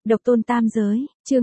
Độc tôn tam giới, chương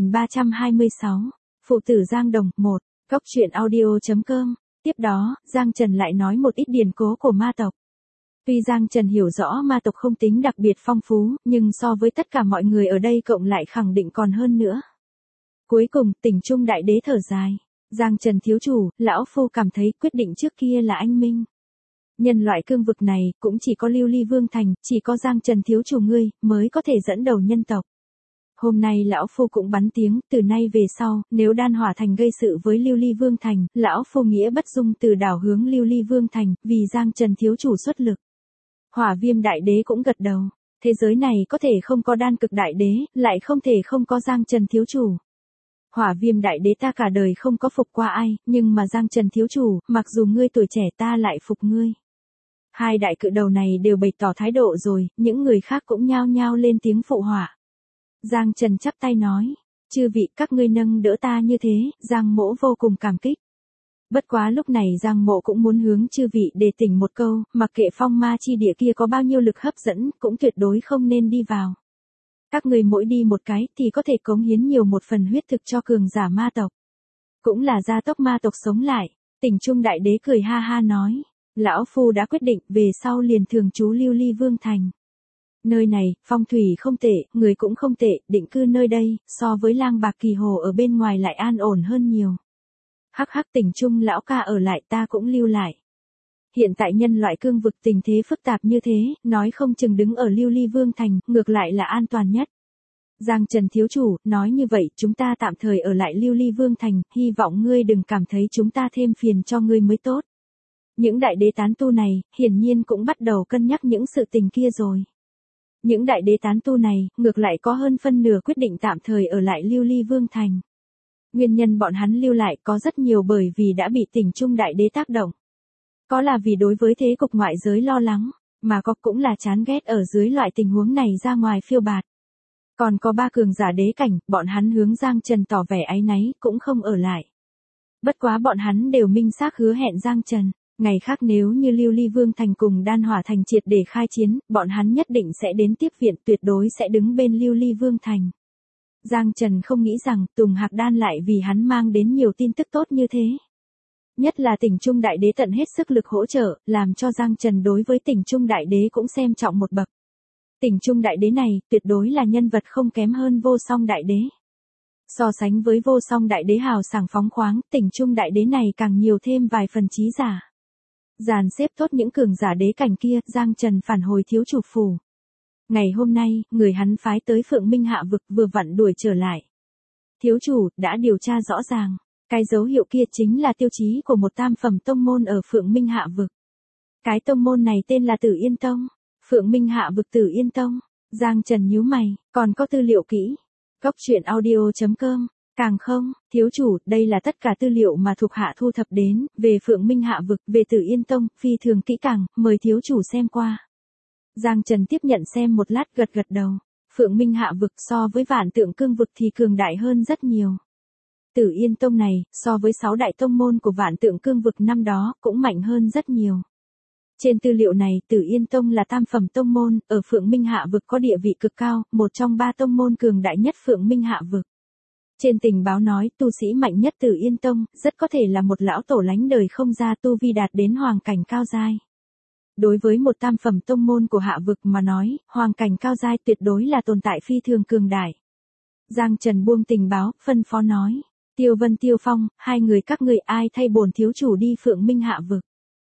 2326, Phụ tử Giang Đồng, 1, Cốc truyện audio.com. Tiếp đó, Giang Trần lại nói một ít điển cố của ma tộc. Tuy Giang Trần hiểu rõ ma tộc không tính đặc biệt phong phú, nhưng so với tất cả mọi người ở đây cộng lại khẳng định còn hơn nữa. Cuối cùng, Tỉnh Trung Đại Đế thở dài. Giang Trần thiếu chủ, lão phu cảm thấy quyết định trước kia là anh minh. Nhân loại cương vực này, cũng chỉ có Lưu Ly Vương Thành, chỉ có Giang Trần thiếu chủ ngươi, mới có thể dẫn đầu nhân tộc. Hôm nay lão phu cũng bắn tiếng, từ nay về sau, nếu Đan Hỏa Thành gây sự với Lưu Ly Vương Thành, lão phu nghĩa bất dung từ đảo hướng Lưu Ly Vương Thành, vì Giang Trần thiếu chủ xuất lực. Hỏa Viêm Đại Đế cũng gật đầu, thế giới này có thể không có Đan Cực Đại Đế, lại không thể không có Giang Trần thiếu chủ. Hỏa Viêm Đại Đế ta cả đời không có phục qua ai, nhưng mà Giang Trần thiếu chủ, mặc dù ngươi tuổi trẻ ta lại phục ngươi. Hai đại cự đầu này đều bày tỏ thái độ rồi, những người khác cũng nhao nhao lên tiếng phụ họa. Giang Trần chắp tay nói, chư vị các ngươi nâng đỡ ta như thế, Giang mỗ vô cùng cảm kích. Bất quá lúc này Giang mộ cũng muốn hướng chư vị đề tỉnh một câu, mặc kệ phong ma chi địa kia có bao nhiêu lực hấp dẫn, cũng tuyệt đối không nên đi vào. Các người mỗi đi một cái thì có thể cống hiến nhiều một phần huyết thực cho cường giả ma tộc. Cũng là gia tốc ma tộc sống lại. Tỉnh Trung Đại Đế cười ha ha nói, lão phu đã quyết định về sau liền thường trú Lưu Ly Vương Thành. Nơi này, phong thủy không tệ, người cũng không tệ, định cư nơi đây, so với Lang Bạc Kỳ Hồ ở bên ngoài lại an ổn hơn nhiều. Hắc hắc Tỉnh Trung lão ca ở lại ta cũng lưu lại. Hiện tại nhân loại cương vực tình thế phức tạp như thế, nói không chừng đứng ở Lưu Ly Vương Thành, ngược lại là an toàn nhất. Giang Trần thiếu chủ, nói như vậy, chúng ta tạm thời ở lại Lưu Ly Vương Thành, hy vọng ngươi đừng cảm thấy chúng ta thêm phiền cho ngươi mới tốt. Những đại đế tán tu này, hiển nhiên cũng bắt đầu cân nhắc những sự tình kia rồi. Những đại đế tán tu này, ngược lại có hơn phân nửa quyết định tạm thời ở lại Lưu Ly Vương Thành. Nguyên nhân bọn hắn lưu lại có rất nhiều bởi vì đã bị Tỉnh Trung Đại Đế tác động. Có là vì đối với thế cục ngoại giới lo lắng, mà có cũng là chán ghét ở dưới loại tình huống này ra ngoài phiêu bạt. Còn có ba cường giả đế cảnh, bọn hắn hướng Giang Trần tỏ vẻ áy náy, cũng không ở lại. Bất quá bọn hắn đều minh xác hứa hẹn Giang Trần, ngày khác nếu như Lưu Ly Vương Thành cùng Đan Hỏa Thành triệt để khai chiến, bọn hắn nhất định sẽ đến tiếp viện, tuyệt đối sẽ đứng bên Lưu Ly Vương Thành. Giang Trần không nghĩ rằng Tùng Hạc Đan lại vì hắn mang đến nhiều tin tức tốt như thế. Nhất là Tỉnh Trung Đại Đế tận hết sức lực hỗ trợ, làm cho Giang Trần đối với Tỉnh Trung Đại Đế cũng xem trọng một bậc. Tỉnh Trung Đại Đế này, tuyệt đối là nhân vật không kém hơn Vô Song Đại Đế. So sánh với Vô Song Đại Đế hào sảng phóng khoáng, Tỉnh Trung Đại Đế này càng nhiều thêm vài phần trí giả. Dàn xếp tốt những cường giả đế cảnh kia, Giang Trần phản hồi thiếu chủ phủ. Ngày hôm nay, người hắn phái tới Phượng Minh Hạ vực vừa vặn đuổi trở lại. Thiếu chủ, đã điều tra rõ ràng. Cái dấu hiệu kia chính là tiêu chí của một tam phẩm tông môn ở Phượng Minh Hạ vực. Cái tông môn này tên là Tử Yên Tông. Phượng Minh Hạ vực Tử Yên Tông. Giang Trần nhíu mày, còn có tư liệu kỹ. Cốc truyện audio.com. Càng không, thiếu chủ, đây là tất cả tư liệu mà thuộc hạ thu thập đến, về Phượng Minh Hạ vực, về Tử Yên Tông, phi thường kỹ càng, mời thiếu chủ xem qua. Giang Trần tiếp nhận xem một lát gật gật đầu. Phượng Minh Hạ vực so với Vạn Tượng Cương vực thì cường đại hơn rất nhiều. Tử Yên Tông này, so với 6 đại tông môn của Vạn Tượng Cương vực năm đó, cũng mạnh hơn rất nhiều. Trên tư liệu này, Tử Yên Tông là tam phẩm tông môn, ở Phượng Minh Hạ vực có địa vị cực cao, một trong 3 tông môn cường đại nhất Phượng Minh Hạ vực. Trên tình báo nói, tu sĩ mạnh nhất Tử Yên Tông, rất có thể là một lão tổ lánh đời không ra tu vi đạt đến hoàng cảnh cao giai. Đối với một tam phẩm tông môn của hạ vực mà nói, hoàng cảnh cao giai tuyệt đối là tồn tại phi thường cường đại. Giang Trần buông tình báo, phân phó nói, Tiêu Vân Tiêu Phong, hai người các ngươi ai thay bổn thiếu chủ đi Phượng Minh Hạ vực.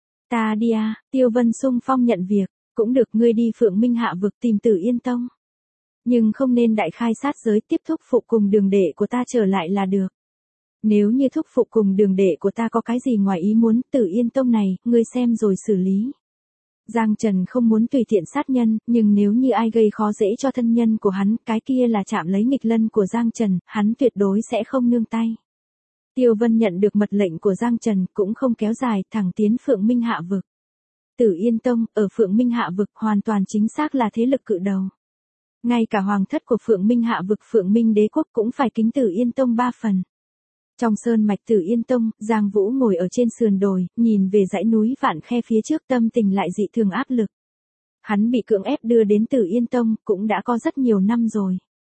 Ta đi à, Tiêu Vân xung phong nhận việc, cũng được ngươi đi Phượng Minh Hạ vực tìm Tử Yên Tông. Nhưng không nên đại khai sát giới tiếp thúc phụ cùng đường đệ của ta trở lại là được. Nếu như thúc phụ cùng đường đệ của ta có cái gì ngoài ý muốn, Tử Yên Tông này, ngươi xem rồi xử lý. Giang Trần không muốn tùy tiện sát nhân, nhưng nếu như ai gây khó dễ cho thân nhân của hắn, cái kia là chạm lấy nghịch lân của Giang Trần, hắn tuyệt đối sẽ không nương tay. Tiêu Vân nhận được mật lệnh của Giang Trần, cũng không kéo dài, thẳng tiến Phượng Minh Hạ vực. Tử Yên Tông, ở Phượng Minh Hạ vực, hoàn toàn chính xác là thế lực cự đầu. Ngay cả hoàng thất của Phượng Minh Hạ vực Phượng Minh Đế quốc cũng phải kính Tử Yên Tông 3 phần. Trong sơn mạch Tử Yên Tông, Giang Vũ ngồi ở trên sườn đồi, nhìn về dãy núi Vạn Khe phía trước, tâm tình lại dị thường áp lực. Hắn bị cưỡng ép đưa đến Tử Yên Tông, cũng đã có rất nhiều năm rồi.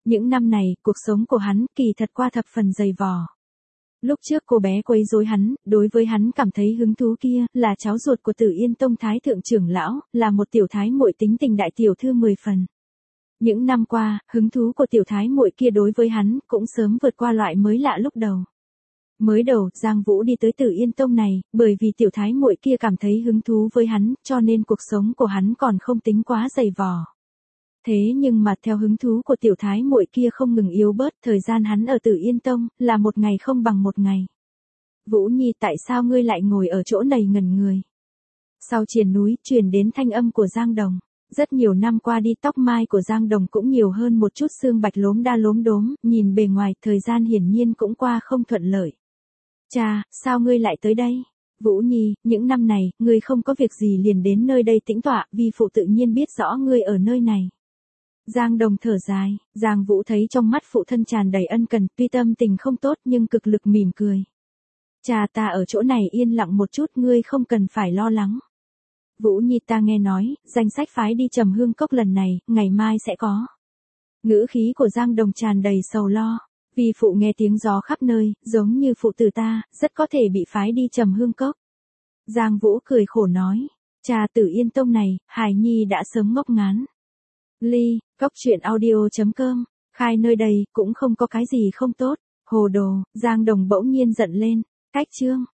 Những năm này, cuộc sống của hắn kỳ thật qua thập phần dày vò. Lúc trước cô bé quấy rối hắn, đối với hắn cảm thấy hứng thú kia, là cháu ruột của Tử Yên Tông Thái Thượng trưởng lão, là một tiểu thái muội tính tình đại tiểu thư 10 phần. Những năm qua, hứng thú của tiểu thái muội kia đối với hắn, cũng sớm vượt qua loại mới lạ lúc đầu. Mới đầu, Giang Vũ đi tới Tử Yên Tông này, bởi vì tiểu thái muội kia cảm thấy hứng thú với hắn, cho nên cuộc sống của hắn còn không tính quá dày vò. Thế nhưng mà theo hứng thú của tiểu thái muội kia không ngừng yếu bớt, thời gian hắn ở Tử Yên Tông, là một ngày không bằng một ngày. Vũ Nhi, tại sao ngươi lại ngồi ở chỗ này ngẩn người? Sau triền núi, truyền đến thanh âm của Giang Đồng. Rất nhiều năm qua đi, tóc mai của Giang Đồng cũng nhiều hơn một chút xương bạch lốm đa lốm đốm, nhìn bề ngoài, thời gian hiển nhiên cũng qua không thuận lợi. Cha, sao ngươi lại tới đây? Vũ Nhi, những năm này, ngươi không có việc gì liền đến nơi đây tĩnh tọa, vi phụ tự nhiên biết rõ ngươi ở nơi này. Giang Đồng thở dài, Giang Vũ thấy trong mắt phụ thân tràn đầy ân cần, tuy tâm tình không tốt nhưng cực lực mỉm cười. Cha, ta ở chỗ này yên lặng một chút, ngươi không cần phải lo lắng. Vũ Nhi, ta nghe nói, danh sách phái đi Trầm Hương Cốc lần này, ngày mai sẽ có. Ngữ khí của Giang Đồng tràn đầy sầu lo, vì phụ nghe tiếng gió khắp nơi, giống như phụ tử ta, rất có thể bị phái đi Trầm Hương Cốc. Giang Vũ cười khổ nói, cha, Tử Yên Tông này, Hải Nhi đã sớm ngốc ngán. Ly, cốc truyện audio.com, khai nơi đây, cũng không có cái gì không tốt. Hồ đồ, Giang Đồng bỗng nhiên giận lên, cách chương.